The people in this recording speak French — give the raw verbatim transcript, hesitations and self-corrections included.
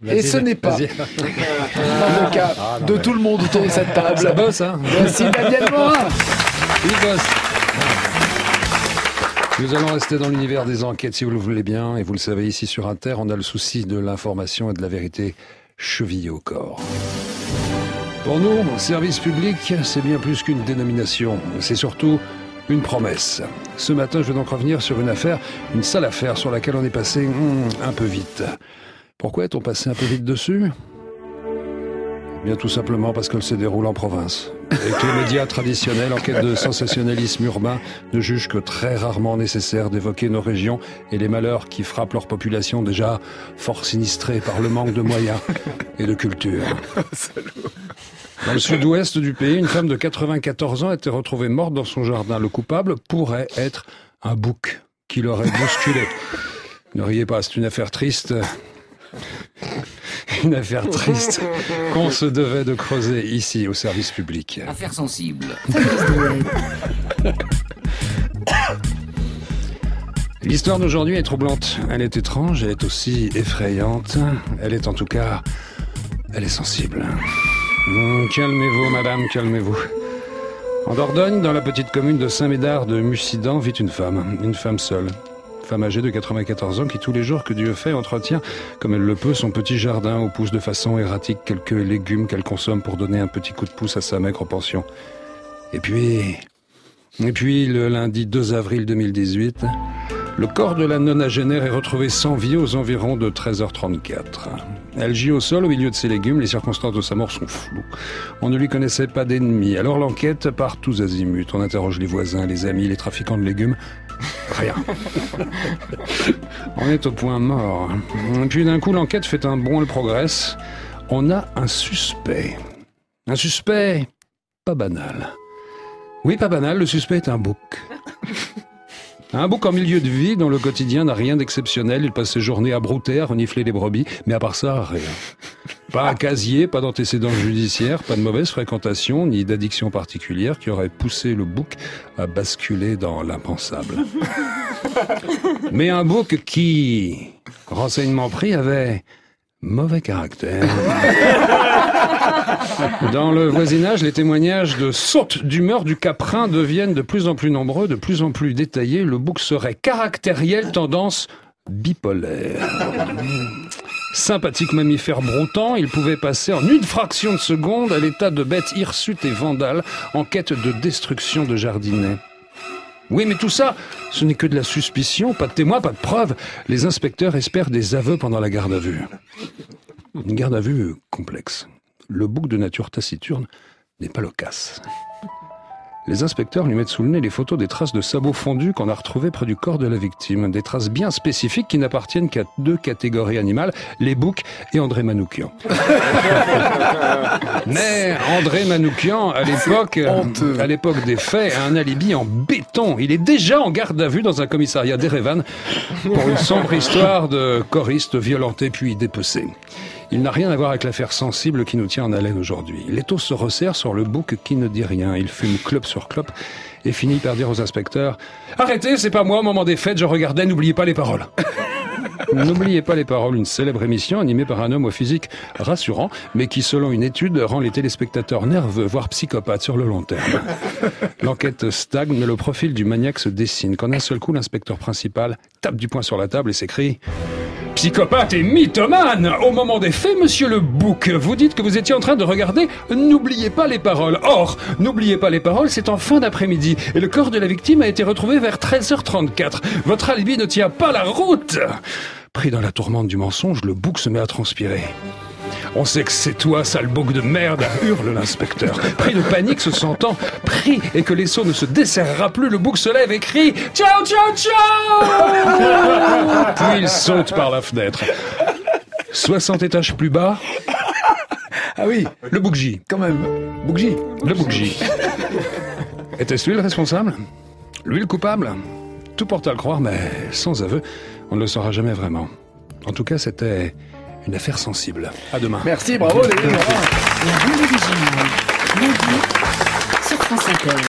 Et ce n'est pas l'avocat ah, de mais... tout le monde autour de cette table. Ça bosse, hein. Voici Daniel Morin. Il bosse. Nous allons rester dans l'univers des enquêtes, si vous le voulez bien. Et vous le savez, ici sur Inter, on a le souci de l'information et de la vérité chevillée au corps. Pour nous, service public, c'est bien plus qu'une dénomination. C'est surtout une promesse. Ce matin, je vais donc revenir sur une affaire, une sale affaire sur laquelle on est passé hum, un peu vite. Pourquoi est-on passé un peu vite dessus ? Bien tout simplement parce qu'elle se déroule en province. Et que les médias traditionnels, en quête de sensationnalisme urbain, ne jugent que très rarement nécessaire d'évoquer nos régions et les malheurs qui frappent leur population déjà fort sinistrée par le manque de moyens et de culture. Dans le sud-ouest du pays, une femme de quatre-vingt-quatorze ans a été retrouvée morte dans son jardin. Le coupable pourrait être un bouc qui l'aurait bousculé. Ne riez pas, c'est une affaire triste. Une affaire triste qu'on se devait de creuser ici, au service public. Affaire sensible. L'histoire d'aujourd'hui est troublante. Elle est étrange, elle est aussi effrayante. Elle est en tout cas... elle est sensible. Mmh, calmez-vous, madame, calmez-vous. En Dordogne, dans la petite commune de Saint-Médard de Mussidan, vit une femme. Une femme seule. Femme âgée de quatre-vingt-quatorze ans qui, tous les jours que Dieu fait, entretient, comme elle le peut, son petit jardin où poussent de façon erratique quelques légumes qu'elle consomme pour donner un petit coup de pouce à sa maigre pension. Et puis... Et puis, le lundi deux avril deux mille dix-huit, le corps de la nonagénaire est retrouvé sans vie aux environs de treize heures trente-quatre. Elle gît au sol au milieu de ses légumes, les circonstances de sa mort sont floues. On ne lui connaissait pas d'ennemis, alors l'enquête part tous azimuts. On interroge les voisins, les amis, les trafiquants de légumes... Rien. On est au point mort. Et puis d'un coup, l'enquête fait un bond, elle progresse. On a un suspect. Un suspect pas banal. Oui, pas banal, le suspect est un bouc. Un bouc en milieu de vie dont le quotidien n'a rien d'exceptionnel. Il passe ses journées à brouter, à renifler les brebis, mais à part ça, rien. Pas un casier, pas d'antécédents judiciaires, pas de mauvaise fréquentation, ni d'addiction particulière qui aurait poussé le bouc à basculer dans l'impensable. Mais un bouc qui, renseignement pris, avait mauvais caractère. Dans le voisinage, les témoignages de sautes d'humeur du caprin deviennent de plus en plus nombreux, de plus en plus détaillés. Le bouc serait caractériel, tendance bipolaire. Sympathique mammifère broutant, il pouvait passer en une fraction de seconde à l'état de bête hirsute et vandale en quête de destruction de jardinets. Oui, mais tout ça, ce n'est que de la suspicion, pas de témoins, pas de preuves. Les inspecteurs espèrent des aveux pendant la garde à vue. Une garde à vue complexe. Le bouc de nature taciturne n'est pas loquace. Les inspecteurs lui mettent sous le nez les photos des traces de sabots fondus qu'on a retrouvées près du corps de la victime. Des traces bien spécifiques qui n'appartiennent qu'à deux catégories animales, les boucs et André Manoukian. Mais André Manoukian, à l'époque, à l'époque des faits, a un alibi en béton. Il est déjà en garde à vue dans un commissariat d'Erevan pour une sombre histoire de choriste violenté puis dépecé. Il n'a rien à voir avec l'affaire sensible qui nous tient en haleine aujourd'hui. L'étau se resserre sur le bouc qui ne dit rien. Il fume clope sur clope et finit par dire aux inspecteurs « Arrêtez, c'est pas moi, au moment des fêtes, je regardais, n'oubliez pas les paroles !» N'oubliez pas les paroles, une célèbre émission animée par un homme au physique rassurant, mais qui, selon une étude, rend les téléspectateurs nerveux, voire psychopathes sur le long terme. L'enquête stagne, mais le profil du maniaque se dessine. Qu'en un seul coup, l'inspecteur principal tape du poing sur la table et s'écrie « Psychopathe et mythomane! Au moment des faits, monsieur le bouc, vous dites que vous étiez en train de regarder « N'oubliez pas les paroles ». Or, « N'oubliez pas les paroles », c'est en fin d'après-midi, et le corps de la victime a été retrouvé vers treize heures trente-quatre. Votre alibi ne tient pas la route! Pris dans la tourmente du mensonge, le bouc se met à transpirer. « On sait que c'est toi, sale bouc de merde !» hurle l'inspecteur. Pris de panique, se sentant pris et que l'esseau ne se desserrera plus, le bouc se lève et crie « Ciao, ciao, ciao !» Puis il saute par la fenêtre. soixante étages plus bas... Ah oui, le bouc gît. Quand même, bouc gît. Le bouc gît. Était-ce lui le responsable ? Lui le coupable ? Tout porte à le croire, mais sans aveu, on ne le saura jamais vraiment. En tout cas, c'était... une affaire sensible. À demain. Merci, bravo les gars. La bande originale, lundi, sur France Inter.